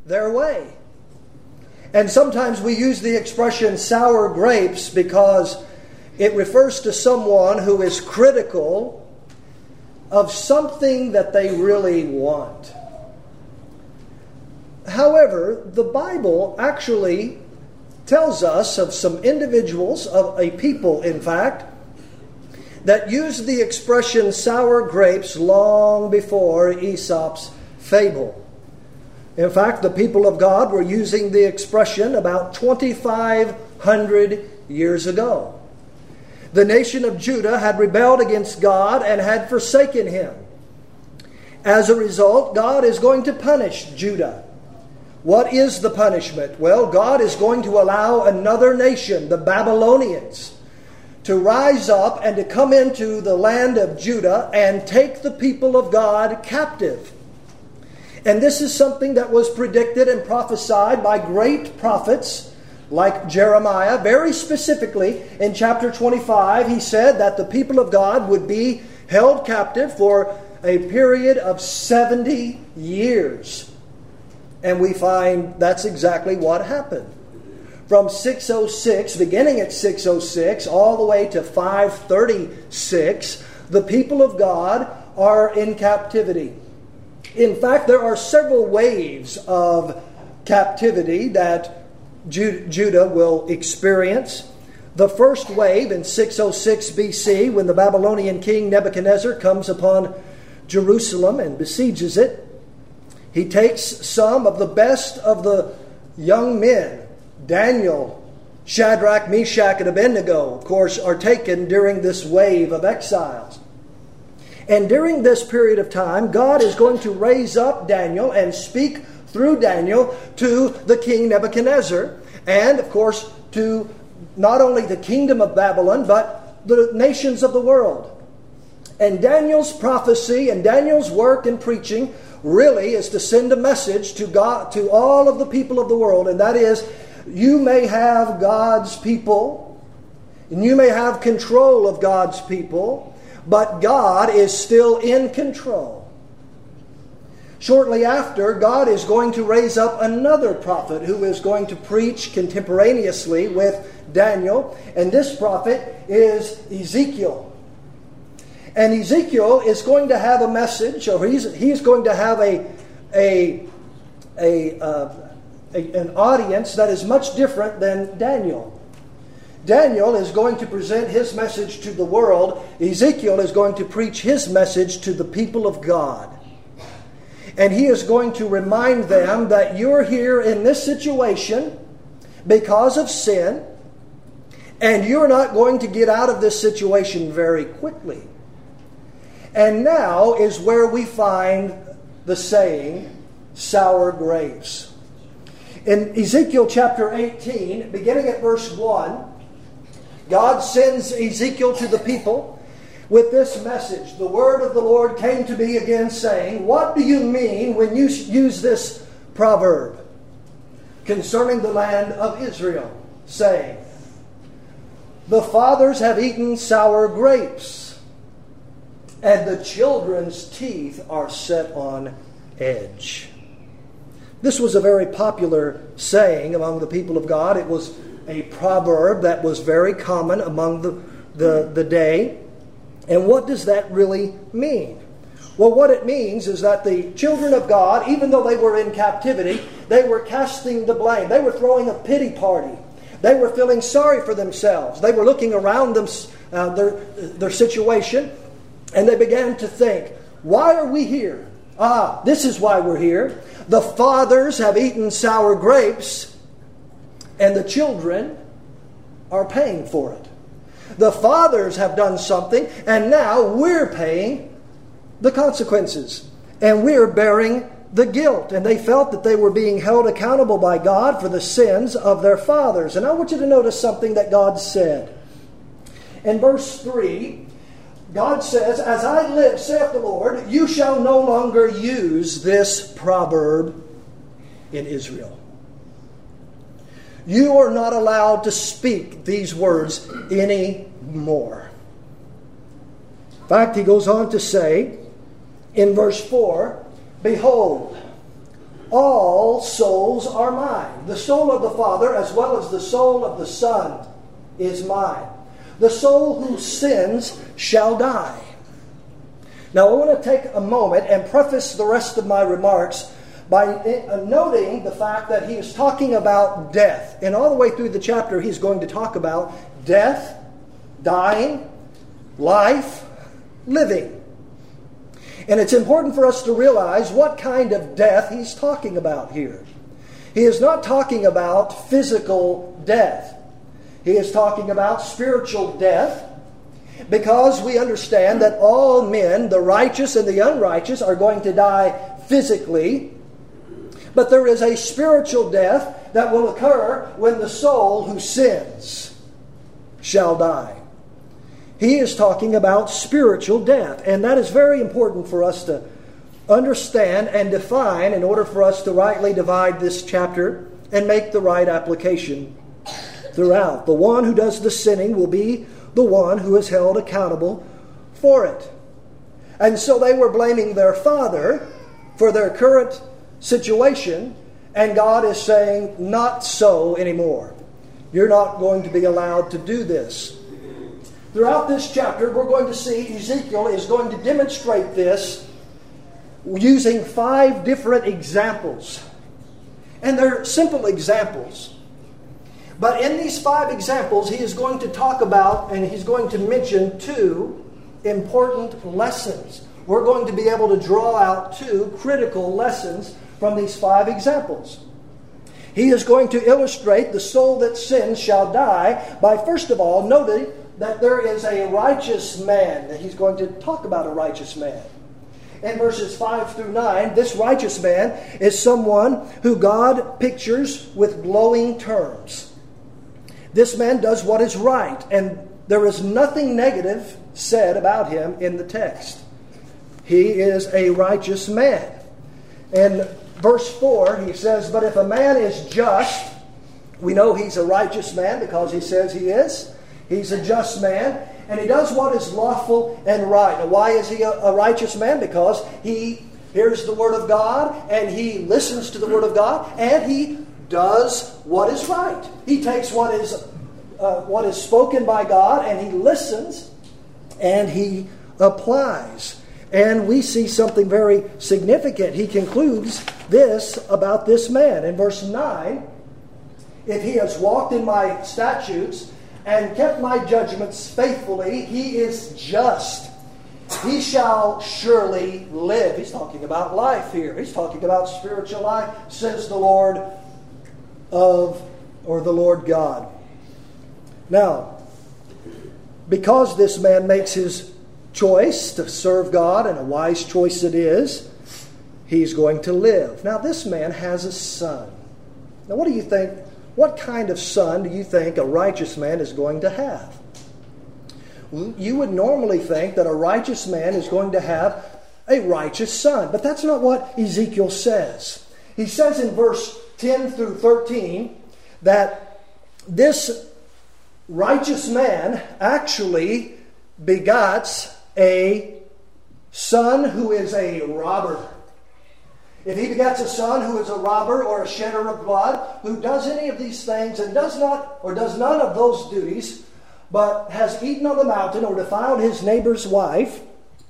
their way. And sometimes we use the expression sour grapes because it refers to someone who is critical of something that they really want. However, the Bible actually tells us of some individuals, of a people in fact, that used the expression sour grapes long before Aesop's fable. In fact, the people of God were using the expression about 2,500 years ago. The nation of Judah had rebelled against God and had forsaken Him. As a result, God is going to punish Judah. What is the punishment? Well, God is going to allow another nation, the Babylonians, to rise up and to come into the land of Judah and take the people of God captive. And this is something that was predicted and prophesied by great prophets like Jeremiah. Very specifically, in chapter 25, he said that the people of God would be held captive for a period of 70 years. And we find that's exactly what happened. From 606, beginning at 606, all the way to 536, the people of God are in captivity. In fact, there are several waves of captivity that Judah will experience. The first wave in 606 BC, when the Babylonian king Nebuchadnezzar comes upon Jerusalem and besieges it, he takes some of the best of the young men. Daniel, Shadrach, Meshach, and Abednego, of course, are taken during this wave of exiles. And during this period of time, God is going to raise up Daniel and speak through Daniel to the king Nebuchadnezzar, and, of course, to not only the kingdom of Babylon, but the nations of the world. And Daniel's prophecy and Daniel's work and preaching really is to send a message to God, to all of the people of the world, and that is, you may have God's people, and you may have control of God's people, but God is still in control. Shortly after, God is going to raise up another prophet who is going to preach contemporaneously with Daniel, and this prophet is Ezekiel. And Ezekiel is going to have a message, or he's going to have an audience that is much different than Daniel. Daniel is going to present his message to the world. Ezekiel is going to preach his message to the people of God. And he is going to remind them that you're here in this situation because of sin, and you're not going to get out of this situation very quickly. And now is where we find the saying, sour grapes. In Ezekiel chapter 18, beginning at verse 1, God sends Ezekiel to the people with this message. The word of the Lord came to me again, saying, what do you mean when you use this proverb concerning the land of Israel, saying, the fathers have eaten sour grapes, and the children's teeth are set on edge? This was a very popular saying among the people of God. It was a proverb that was very common among the day. And what does that really mean? Well, what it means is that the children of God, even though they were in captivity, they were casting the blame. They were throwing a pity party. They were feeling sorry for themselves. They were looking around them, their situation, and they began to think, why are we here? This is why we're here. The fathers have eaten sour grapes, and the children are paying for it. The fathers have done something, and now we're paying the consequences. And we're bearing the guilt. And they felt that they were being held accountable by God for the sins of their fathers. And I want you to notice something that God said. In verse 3, God says, as I live, saith the Lord, you shall no longer use this proverb in Israel. You are not allowed to speak these words anymore. In fact, he goes on to say in verse 4, behold, All souls are mine. The soul of the Father as well as the soul of the Son is mine. The soul who sins shall die. Now I want to take a moment and preface the rest of my remarks by noting the fact that he is talking about death. And all the way through the chapter he's going to talk about death, dying, life, living. And it's important for us to realize what kind of death he's talking about here. He is not talking about physical death. He is talking about spiritual death, because we understand that all men, the righteous and the unrighteous, are going to die physically. But there is a spiritual death that will occur when the soul who sins shall die. He is talking about spiritual death. And that is very important for us to understand and define in order for us to rightly divide this chapter and make the right application throughout. The one who does the sinning will be the one who is held accountable for it. And so they were blaming their father for their current situation, and God is saying, not so anymore. You're not going to be allowed to do this. Throughout this chapter, we're going to see Ezekiel is going to demonstrate this using 5 different examples. And they're simple examples. But in these 5 examples, he is going to talk about, and he's going to mention 2 important lessons. We're going to be able to draw out 2 critical lessons from these 5 examples. He is going to illustrate the soul that sins shall die by, first of all, noting that there is a righteous man. He's going to talk about a righteous man. In verses 5 through 9, this righteous man is someone who God pictures with glowing terms. This man does what is right, and there is nothing negative said about him in the text. He is a righteous man. In verse 4, he says, but if a man is just, we know he's a righteous man because he says he is. He's a just man, and he does what is lawful and right. Now, why is he a righteous man? Because he hears the Word of God, and he listens to the Word of God, and he does what is right. He takes what is spoken by God, and he listens, and he applies. And we see something very significant. He concludes this about this man. In verse 9, if he has walked in my statutes and kept my judgments faithfully, he is just. He shall surely live. He's talking about life here. He's talking about spiritual life, says the Lord the Lord God. Now, because this man makes his choice to serve God, and a wise choice it is, he's going to live. Now, this man has a son. Now, what do you think? What kind of son do you think a righteous man is going to have? You would normally think that a righteous man is going to have a righteous son. But that's not what Ezekiel says. He says in verse 10 through 13 that this righteous man actually begots a son who is a robber. If he begets a son who is a robber or a shedder of blood, who does any of these things and does none of those duties, but has eaten on the mountain or defiled his neighbor's wife,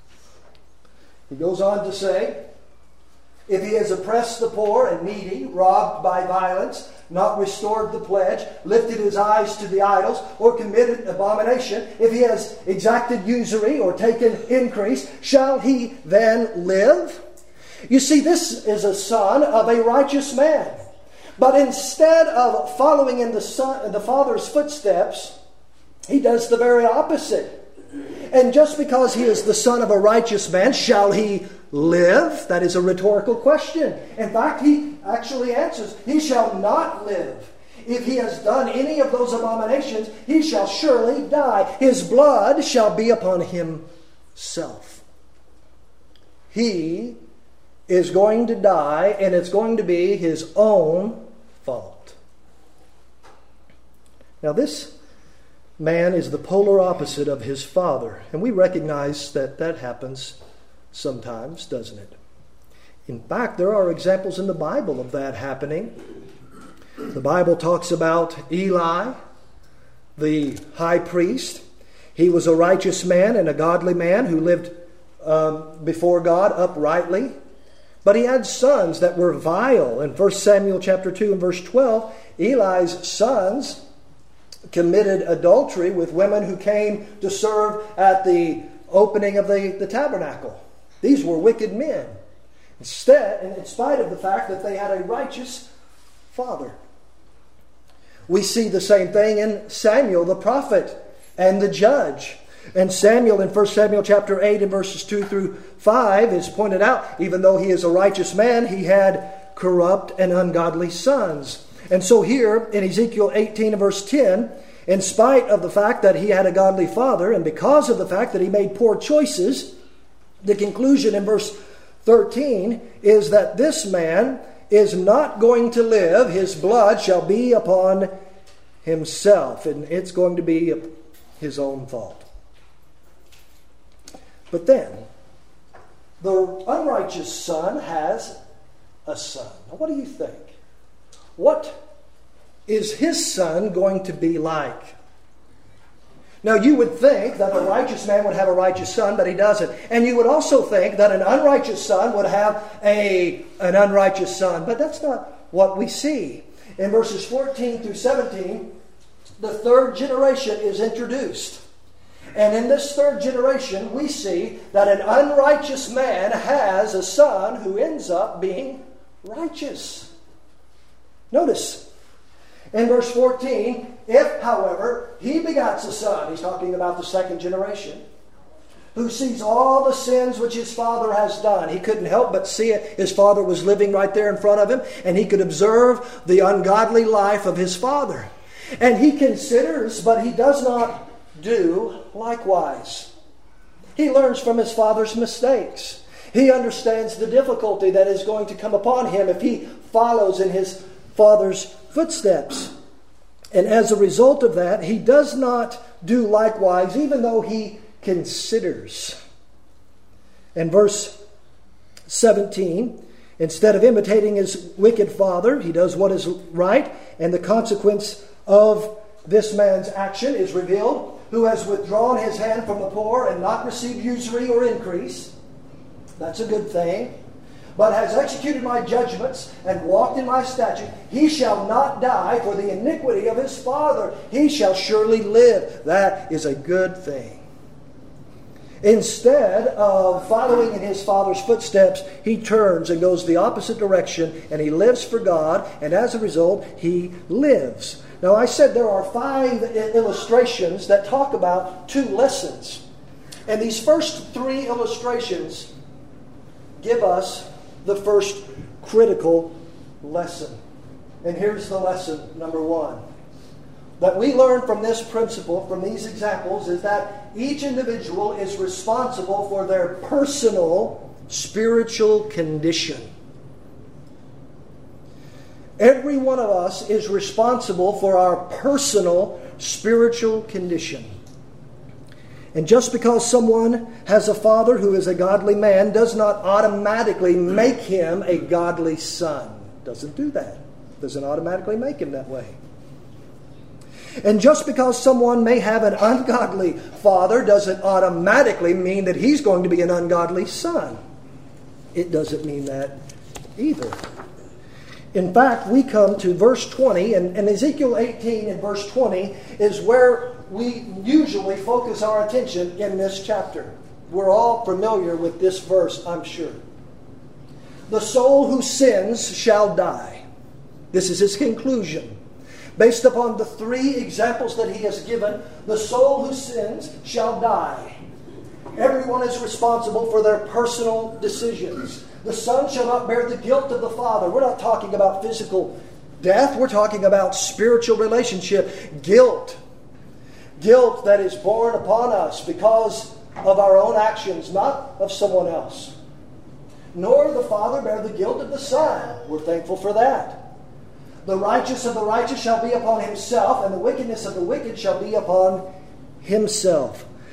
he goes on to say, if he has oppressed the poor and needy, robbed by violence, not restored the pledge, lifted his eyes to the idols, or committed abomination, if he has exacted usury or taken increase, shall he then live? You see, this is a son of a righteous man. But instead of following in the father's footsteps, he does the very opposite. And just because he is the son of a righteous man, shall he live? That is a rhetorical question. In fact, he actually answers, he shall not live. If he has done any of those abominations, he shall surely die. His blood shall be upon himself. He is going to die, and it's going to be his own fault. Now, this man is the polar opposite of his father, and we recognize that happens sometimes, doesn't it? In fact, there are examples in the Bible of that happening. The Bible talks about Eli, the high priest. He was a righteous man and a godly man who lived before God uprightly. But he had sons that were vile. In 1 Samuel chapter 2 and verse 12, Eli's sons committed adultery with women who came to serve at the opening of the tabernacle. These were wicked men. Instead, and in spite of the fact that they had a righteous father. We see the same thing in Samuel the prophet and the judge. And Samuel in 1 Samuel chapter 8 and verses 2 through 5 is pointed out, even though he is a righteous man, he had corrupt and ungodly sons. And so here in Ezekiel 18 and verse 10, in spite of the fact that he had a godly father, and because of the fact that he made poor choices, the conclusion in verse 13 is that this man is not going to live. His blood shall be upon himself, and it's going to be his own fault. But then, the unrighteous son has a son. Now, what do you think? What is his son going to be like? Now, you would think that a righteous man would have a righteous son, but he doesn't. And you would also think that an unrighteous son would have an unrighteous son. But that's not what we see. In verses 14 through 17, the third generation is introduced. And in this third generation, we see that an unrighteous man has a son who ends up being righteous. Notice, in verse 14, if, however, he begats a son, he's talking about the second generation, who sees all the sins which his father has done. He couldn't help but see it. His father was living right there in front of him, and he could observe the ungodly life of his father. And he considers, but he does not do likewise. He learns from his father's mistakes. He understands the difficulty that is going to come upon him if he follows in his father's footsteps. And as a result of that, he does not do likewise, even though he considers. In verse 17, instead of imitating his wicked father, he does what is right, and the consequence of this man's action is revealed, who has withdrawn his hand from the poor and not received usury or increase. That's a good thing. But has executed my judgments and walked in my statutes. He shall not die for the iniquity of his father. He shall surely live. That is a good thing. Instead of following in his father's footsteps, he turns and goes the opposite direction, and he lives for God, and as a result, he lives. Now, I said there are 5 illustrations that talk about 2 lessons. And these first 3 illustrations give us the first critical lesson. And here's the lesson, number 1. That we learn from this principle, from these examples, is that each individual is responsible for their personal spiritual condition. Every one of us is responsible for our personal spiritual condition. And just because someone has a father who is a godly man does not automatically make him a godly son. Doesn't do that. Doesn't automatically make him that way. And just because someone may have an ungodly father doesn't automatically mean that he's going to be an ungodly son. It doesn't mean that either. In fact, we come to verse 20, and Ezekiel 18 and verse 20 is where we usually focus our attention in this chapter. We're all familiar with this verse, I'm sure. The soul who sins shall die. This is his conclusion. Based upon the 3 examples that he has given, the soul who sins shall die. Everyone is responsible for their personal decisions. The son shall not bear the guilt of the father. We're not talking about physical death. We're talking about spiritual relationship. Guilt. Guilt that is borne upon us because of our own actions, not of someone else. Nor the father bear the guilt of the son. We're thankful for that. The righteous of the righteous shall be upon himself, and the wickedness of the wicked shall be upon himself.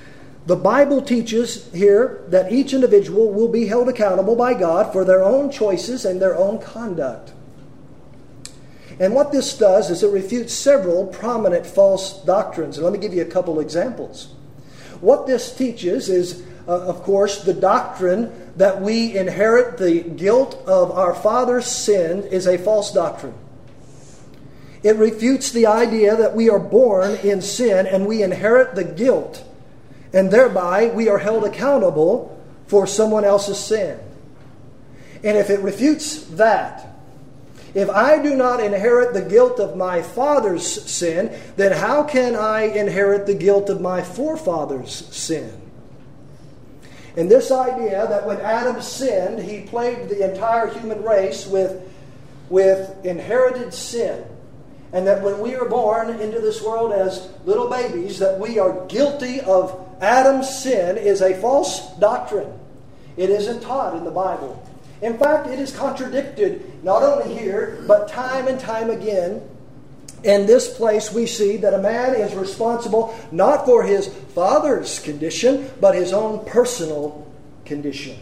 The Bible teaches here that each individual will be held accountable by God for their own choices and their own conduct. And what this does is it refutes several prominent false doctrines. And let me give you a couple examples. What this teaches is, of course, the doctrine that we inherit the guilt of our father's sin is a false doctrine. It refutes the idea that we are born in sin and we inherit the guilt, and thereby we are held accountable for someone else's sin. And if it refutes that, if I do not inherit the guilt of my father's sin, then how can I inherit the guilt of my forefathers' sin? And this idea that when Adam sinned, he plagued the entire human race with inherited sin. And that when we are born into this world as little babies, that we are guilty of Adam's sin is a false doctrine. It isn't taught in the Bible. In fact, it is contradicted not only here, but time and time again. In this place we see that a man is responsible not for his father's condition, but his own personal condition.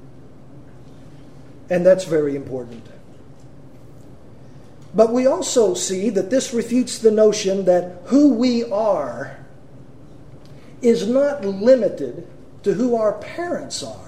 And that's very important. But we also see that this refutes the notion that who we are is not limited to who our parents are.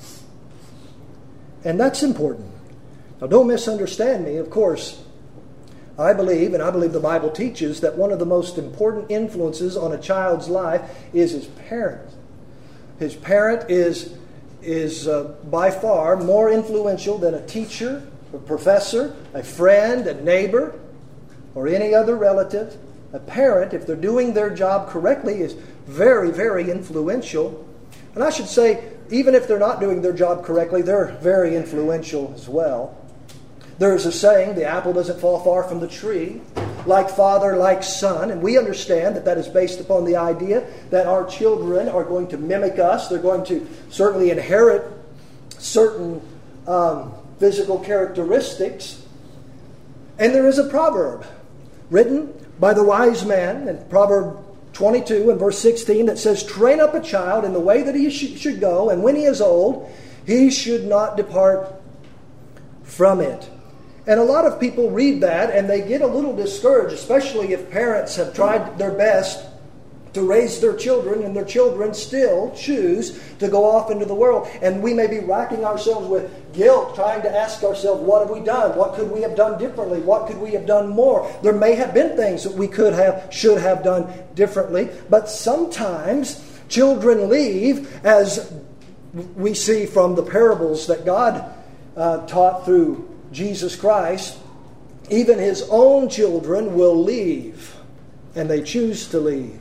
And that's important. Now, don't misunderstand me. Of course, I believe, and I believe the Bible teaches, that one of the most important influences on a child's life is his parent. His parent is by far more influential than a teacher, a professor, a friend, a neighbor, or any other relative. A parent, if they're doing their job correctly, is very, very influential. And I should say, even if they're not doing their job correctly, they're very influential as well. There's a saying, the apple doesn't fall far from the tree, like father, like son. And we understand that that is based upon the idea that our children are going to mimic us. They're going to certainly inherit certain physical characteristics. And there is a proverb written by the wise man in Proverb 22 and verse 16 that says, "Train up a child in the way that he should go, and when he is old, he should not depart from it." And a lot of people read that and they get a little discouraged, especially if parents have tried their best to raise their children and their children still choose to go off into the world. And we may be racking ourselves with guilt, trying to ask ourselves, what have we done? What could we have done differently? What could we have done more? There may have been things that we should have done differently. But sometimes children leave, as we see from the parables that God taught through Jesus Christ. Even His own children will leave, and they choose to leave.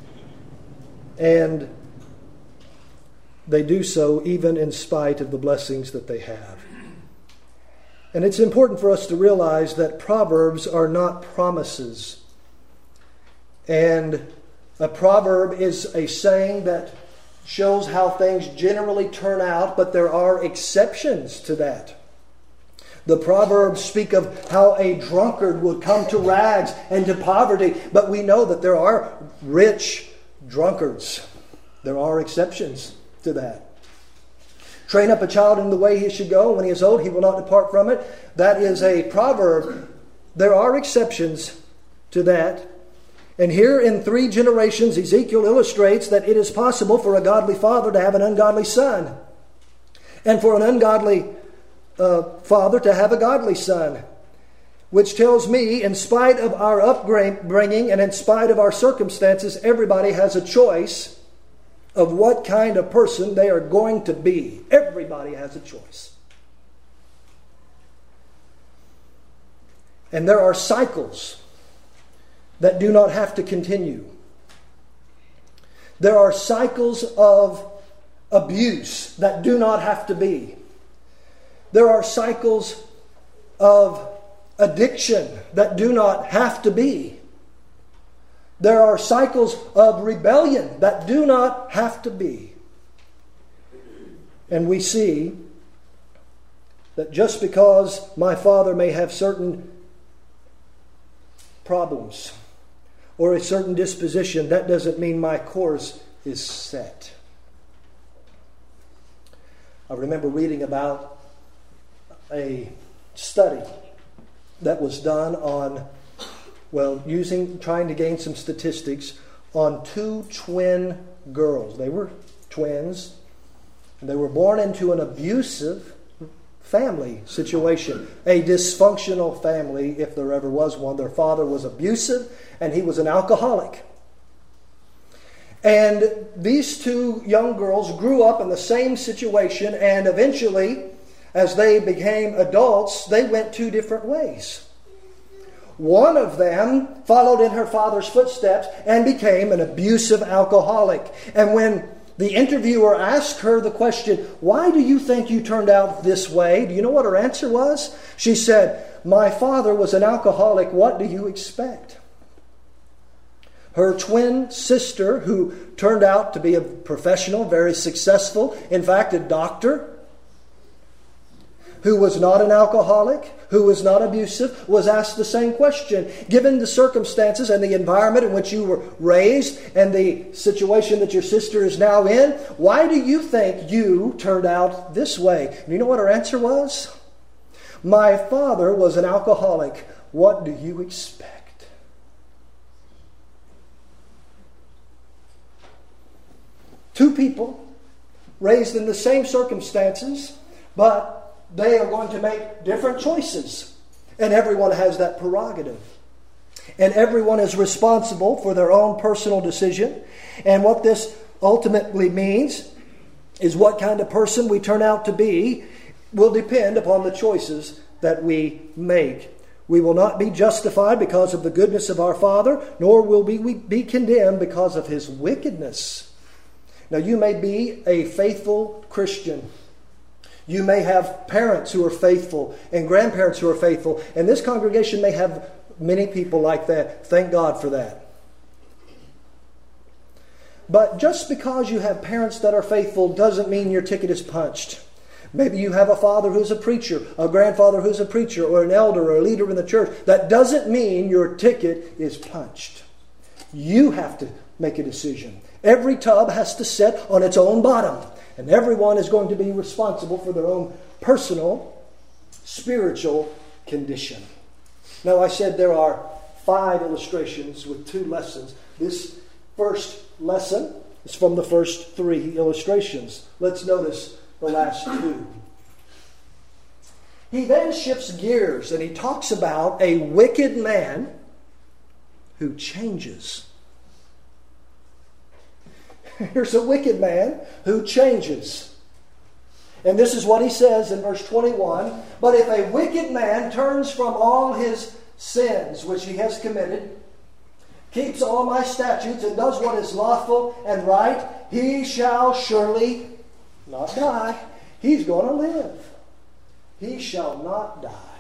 And they do so even in spite of the blessings that they have. And it's important for us to realize that proverbs are not promises. And a proverb is a saying that shows how things generally turn out, but there are exceptions to that. The Proverbs speak of how a drunkard would come to rags and to poverty, but we know that there are rich drunkards. There are exceptions to that. Train up a child in the way he should go. When he is old, he will not depart from it. That is a proverb. There are exceptions to that. And here in 3 generations, Ezekiel illustrates that it is possible for a godly father to have an ungodly son, and for an ungodly father to have a godly son. Which tells me, in spite of our upbringing and in spite of our circumstances, everybody has a choice of what kind of person they are going to be. Everybody has a choice. And there are cycles that do not have to continue. There are cycles of abuse that do not have to be. There are cycles of addiction that do not have to be. There are cycles of rebellion that do not have to be. And we see that just because my father may have certain problems or a certain disposition, that doesn't mean my course is set. I remember reading about a study that was done on, trying to gain some statistics on two twin girls. They were twins, and they were born into an abusive family situation, a dysfunctional family, if there ever was one. Their father was abusive, and he was an alcoholic. And these two young girls grew up in the same situation, and eventually, as they became adults, they went two different ways. One of them followed in her father's footsteps and became an abusive alcoholic. And when the interviewer asked her the question, "Why do you think you turned out this way?" Do you know what her answer was? She said, "My father was an alcoholic. What do you expect?" Her twin sister, who turned out to be a professional, very successful, in fact, a doctor, who was not an alcoholic, who was not abusive, was asked the same question. Given the circumstances and the environment in which you were raised and the situation that your sister is now in, why do you think you turned out this way? And you know what her answer was? "My father was an alcoholic. What do you expect?" Two people raised in the same circumstances, but they are going to make different choices. And everyone has that prerogative. And everyone is responsible for their own personal decision. And what this ultimately means is what kind of person we turn out to be will depend upon the choices that we make. We will not be justified because of the goodness of our Father, nor will we be condemned because of His wickedness. Now, you may be a faithful Christian. You may have parents who are faithful and grandparents who are faithful. And this congregation may have many people like that. Thank God for that. But just because you have parents that are faithful doesn't mean your ticket is punched. Maybe you have a father who's a preacher, a grandfather who's a preacher, or an elder or a leader in the church. That doesn't mean your ticket is punched. You have to make a decision. Every tub has to set on its own bottom. And everyone is going to be responsible for their own personal, spiritual condition. Now, I said there are 5 illustrations with 2 lessons. This first lesson is from the first 3 illustrations. Let's notice the last 2. He then shifts gears and he talks about a wicked man who changes. Here's a wicked man who changes. And this is what he says in verse 21. "But if a wicked man turns from all his sins which he has committed, keeps all my statutes, and does what is lawful and right, he shall surely not die." He's going to live. He shall not die.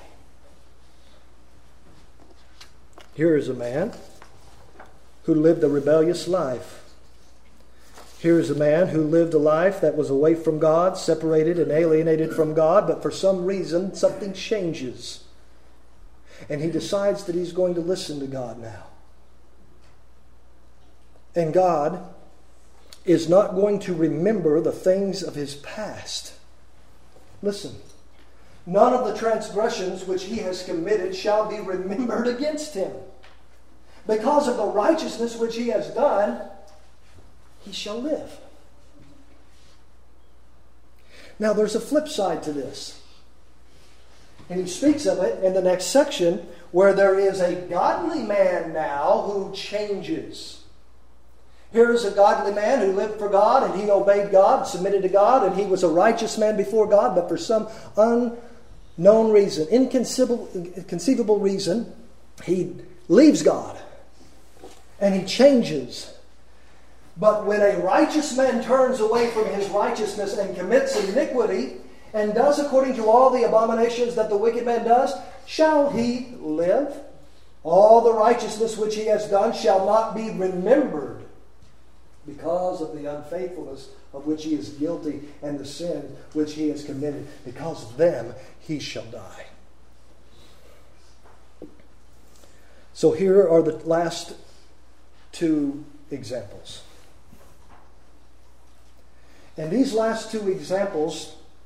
Here is a man who lived a rebellious life. Here is a man who lived a life that was away from God, separated and alienated from God, but for some reason something changes. And he decides that he's going to listen to God now. And God is not going to remember the things of his past. Listen, none of the transgressions which he has committed shall be remembered against him. Because of the righteousness which he has done, he shall live. Now there's a flip side to this. And he speaks of it in the next section, where there is a godly man now who changes. Here is a godly man who lived for God, and he obeyed God, submitted to God, and he was a righteous man before God, but for some unknown reason, inconceivable reason, he leaves God. And he changes. But when a righteous man turns away from his righteousness and commits iniquity and does according to all the abominations that the wicked man does, shall he live? All the righteousness which he has done shall not be remembered because of the unfaithfulness of which he is guilty and the sin which he has committed. Because of them he shall die. So here are the last 2 examples. And these last 2 examples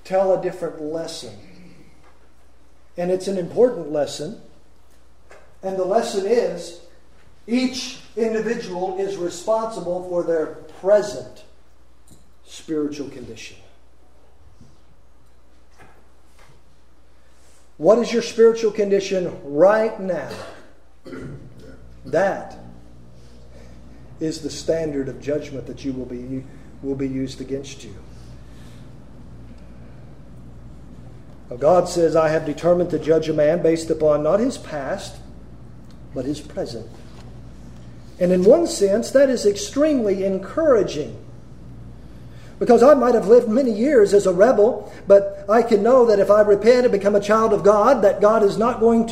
tell a different lesson. And it's an important lesson. And the lesson is, each individual is responsible for their present spiritual condition. What is your spiritual condition right now? That is the standard of judgment that will be used against you. Now God says, I have determined to judge a man based upon not his past, but his present. And in one sense, that is extremely encouraging. Because I might have lived many years as a rebel, but I can know that if I repent and become a child of God, that God is not going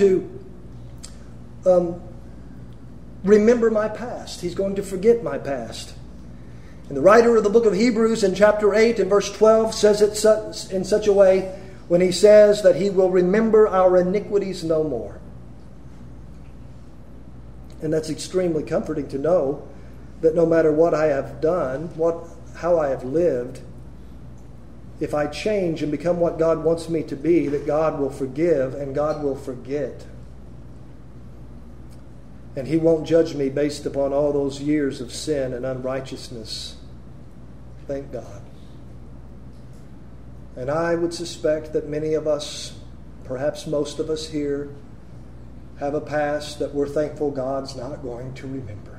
to remember my past. He's going to forget my past. And the writer of the book of Hebrews in chapter 8 and verse 12 says it in such a way when he says that he will remember our iniquities no more. And that's extremely comforting to know that no matter what I have done, how I have lived, if I change and become what God wants me to be, that God will forgive and God will forget. And He won't judge me based upon all those years of sin and unrighteousness. Thank God. And I would suspect that many of us, perhaps most of us here, have a past that we're thankful God's not going to remember.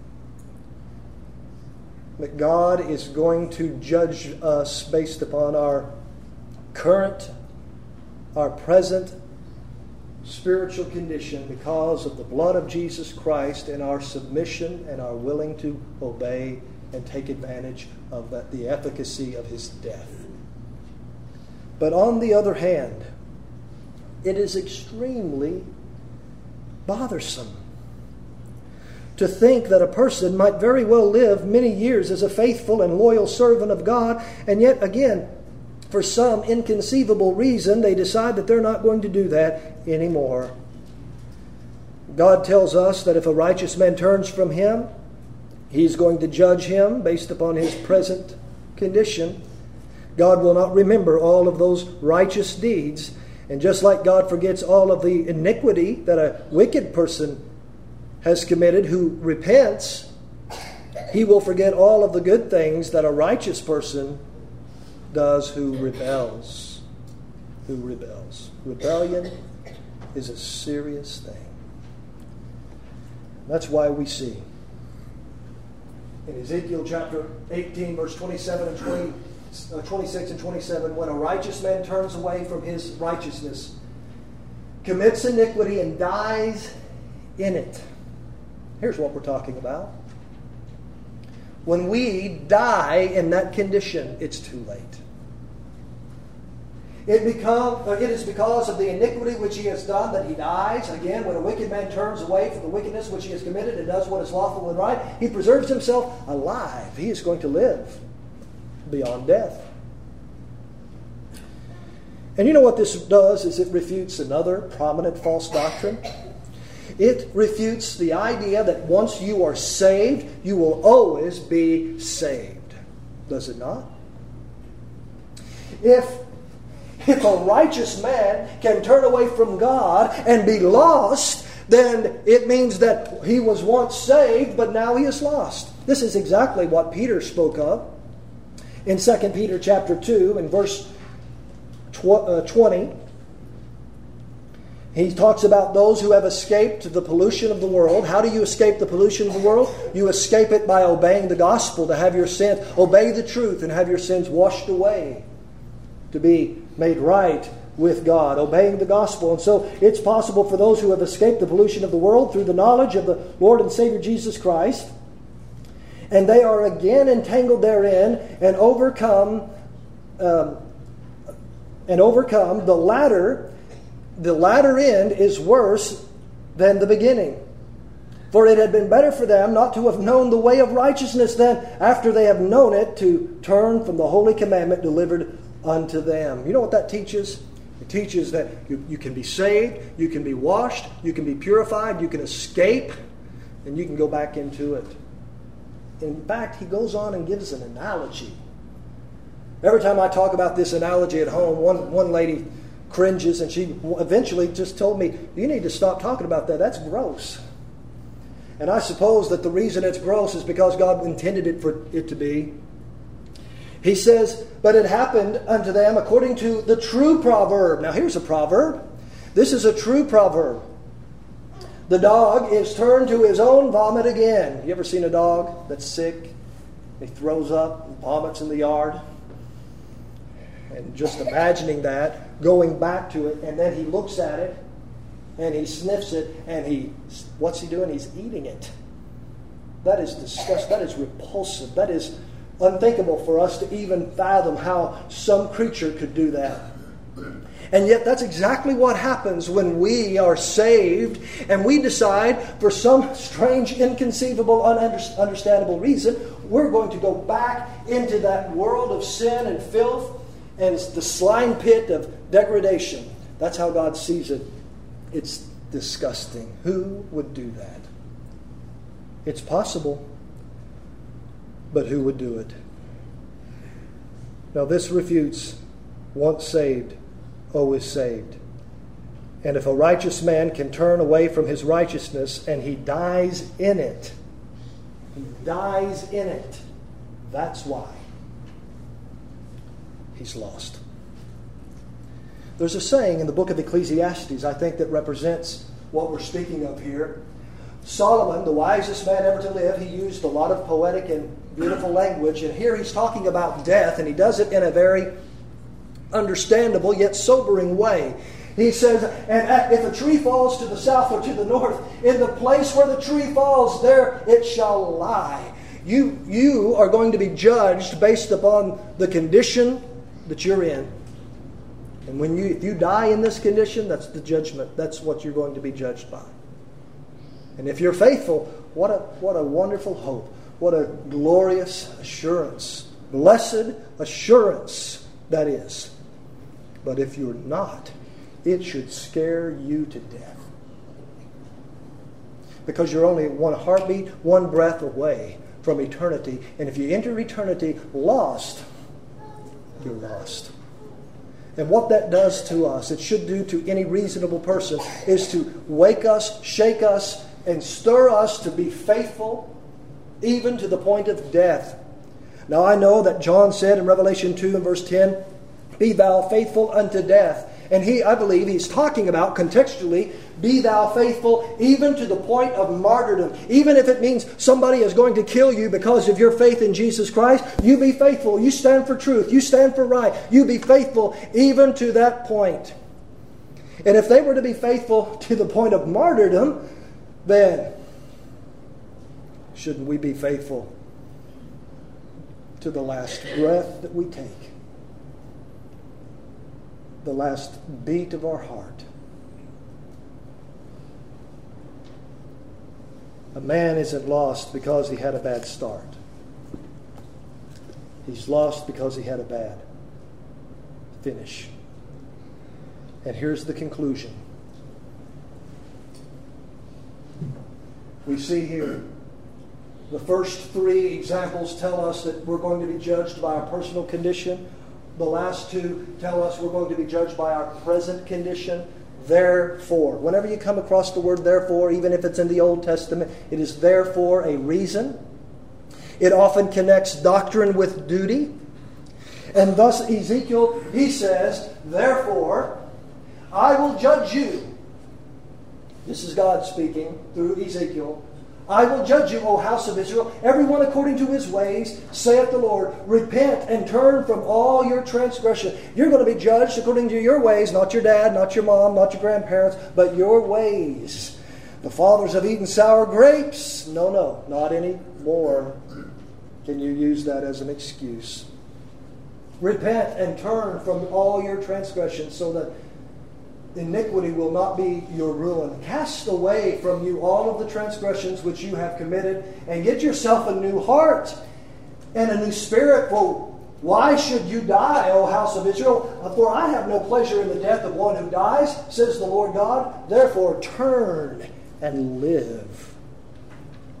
That God is going to judge us based upon our current, our present spiritual condition because of the blood of Jesus Christ and our submission and our willing to obey and take advantage of the efficacy of His death. But on the other hand, it is extremely bothersome to think that a person might very well live many years as a faithful and loyal servant of God, and yet again, for some inconceivable reason, they decide that they're not going to do that anymore. God tells us that if a righteous man turns from Him, He's going to judge him based upon his present condition. God will not remember all of those righteous deeds. And just like God forgets all of the iniquity that a wicked person has committed who repents, He will forget all of the good things that a righteous person does who rebels. Rebellion is a serious thing. That's why we see in Ezekiel chapter 18, verse 27 and 26 and 27, when a righteous man turns away from his righteousness, commits iniquity, and dies in it. Here's what we're talking about. When we die in that condition, it's too late. It is because of the iniquity which he has done that he dies. Again, when a wicked man turns away from the wickedness which he has committed and does what is lawful and right, he preserves himself alive. He is going to live beyond death. And you know what this does is it refutes another prominent false doctrine. It refutes the idea that once you are saved, you will always be saved. Does it not? If a righteous man can turn away from God and be lost, then it means that he was once saved, but now he is lost. This is exactly what Peter spoke of in 2 Peter chapter 2 and verse 20. He talks about those who have escaped the pollution of the world. How do you escape the pollution of the world? You escape it by obeying the gospel, to have your sins, obey the truth and have your sins washed away, to be made right with God, obeying the gospel. And so it's possible for those who have escaped the pollution of the world through the knowledge of the Lord and Savior Jesus Christ, and they are again entangled therein and overcome the latter end is worse than the beginning. For it had been better for them not to have known the way of righteousness than, after they have known it, to turn from the holy commandment delivered unto them. You know what that teaches? It teaches that you can be saved, you can be washed, you can be purified, you can escape, and you can go back into it. In fact, he goes on and gives an analogy Every time I talk about this analogy at home, one lady cringes, and she eventually just told me, you need to stop talking about that. That's gross. And I suppose that the reason it's gross is because God intended it for it to be. He says, but it happened unto them according to the true proverb. Now here's a proverb. This is a true proverb. The dog is turned to his own vomit again. You ever seen a dog that's sick? He throws up and vomits in the yard. And just imagining that, going back to it, and then he looks at it, and he sniffs it, and what's he doing? He's eating it. That is disgusting. That is repulsive. That is unthinkable for us to even fathom how some creature could do that. And yet that's exactly what happens when we are saved and we decide, for some strange, inconceivable, ununderstandable reason, we're going to go back into that world of sin and filth and the slime pit of degradation. That's how God sees it. It's disgusting. Who would do that? It's possible, but who would do it? Now this refutes once saved, always saved. And if a righteous man can turn away from his righteousness and he dies in it, that's why he's lost. There's a saying in the book of Ecclesiastes, I think, that represents what we're speaking of here. Solomon, the wisest man ever to live, he used a lot of poetic and beautiful language. And here he's talking about death, and he does it in a very understandable yet sobering way. He says, and if a tree falls to the south or to the north, in the place where the tree falls, there it shall lie. You are going to be judged based upon the condition that you're in. And if you die in this condition, that's the judgment. That's what you're going to be judged by. And if you're faithful, what a wonderful hope. What a glorious assurance. Blessed assurance that is. But if you're not, it should scare you to death. Because you're only one heartbeat, one breath away from eternity. And if you enter eternity lost, you're lost. And what that does to us, it should do to any reasonable person, is to wake us, shake us, and stir us to be faithful, even to the point of death. Now I know that John said in Revelation 2 and verse 10, be thou faithful unto death. And I believe he's talking about, contextually, be thou faithful even to the point of martyrdom. Even if it means somebody is going to kill you because of your faith in Jesus Christ, you be faithful. You stand for truth. You stand for right. You be faithful even to that point. And if they were to be faithful to the point of martyrdom, then shouldn't we be faithful to the last breath that we take? The last beat of our heart. A man isn't lost because he had a bad start. He's lost because he had a bad finish. And here's the conclusion. We see here the first three examples tell us that we're going to be judged by our personal condition. The last two tell us we're going to be judged by our present condition. Therefore. Whenever you come across the word therefore, even if it's in the Old Testament, it is therefore a reason. It often connects doctrine with duty. And thus Ezekiel, he says, therefore, I will judge you. This is God speaking through Ezekiel. I will judge you, O house of Israel, everyone according to his ways, saith the Lord. Repent and turn from all your transgression. You're going to be judged according to your ways, not your dad, not your mom, not your grandparents, but your ways. The fathers have eaten sour grapes. No, not anymore. Can you use that as an excuse? Repent and turn from all your transgressions so that iniquity will not be your ruin. Cast away from you all of the transgressions which you have committed, and get yourself a new heart and a new spirit. For why should you die, O house of Israel? For I have no pleasure in the death of one who dies, says the Lord God. Therefore turn and live.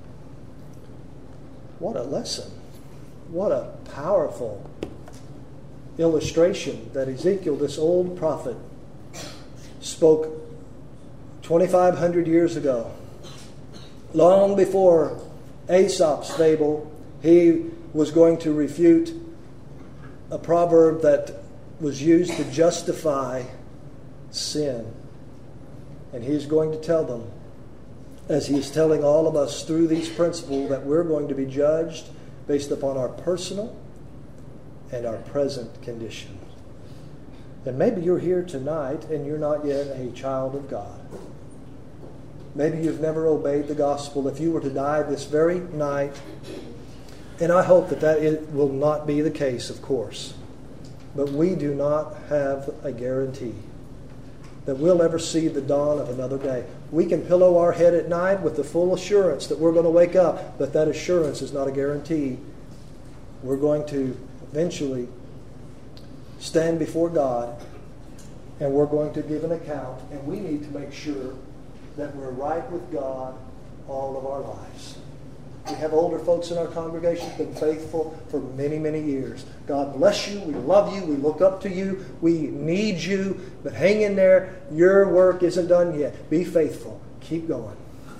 What a lesson. What a powerful illustration that Ezekiel, this old prophet, spoke 2,500 years ago. Long before Aesop's fable, he was going to refute a proverb that was used to justify sin. And he's going to tell them, as he is telling all of us through these principles, that we're going to be judged based upon our personal and our present condition. And maybe you're here tonight and you're not yet a child of God. Maybe you've never obeyed the gospel. If you were to die this very night, and I hope that it will not be the case, of course, but we do not have a guarantee that we'll ever see the dawn of another day. We can pillow our head at night with the full assurance that we're going to wake up, but that assurance is not a guarantee. We're going to eventually stand before God, and we're going to give an account, and we need to make sure that we're right with God all of our lives. We have older folks in our congregation who've been faithful for many, many years. God bless you. We love you. We look up to you. We need you. But hang in there. Your work isn't done yet. Be faithful. Keep going.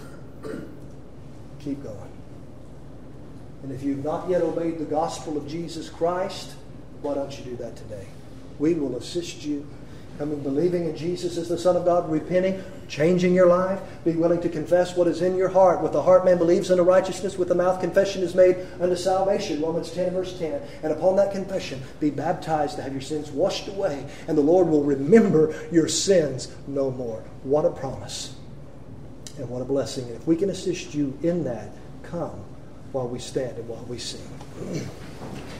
Keep going. And if you've not yet obeyed the gospel of Jesus Christ, why don't you do that today? We will assist you. Believing in Jesus as the Son of God, repenting, changing your life, be willing to confess what is in your heart. With the heart man believes unto righteousness, with the mouth confession is made unto salvation. Romans 10 verse 10. And upon that confession, be baptized to have your sins washed away, and the Lord will remember your sins no more. What a promise. And what a blessing. And if we can assist you in that, come while we stand and while we sing.